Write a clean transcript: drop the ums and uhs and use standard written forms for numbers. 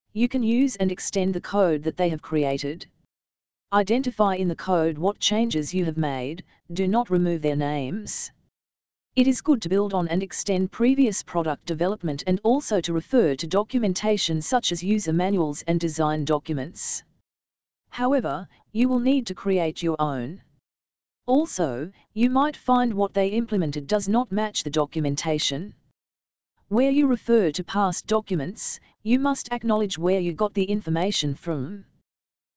You can use and extend the code that they have created. Identify in the code what changes you have made, do not remove their names. It is good to build on and extend previous product development and also to refer to documentation such as user manuals and design documents. However, you will need to create your own. Also, you might find what they implemented does not match the documentation. Where you refer to past documents, you must acknowledge where you got the information from.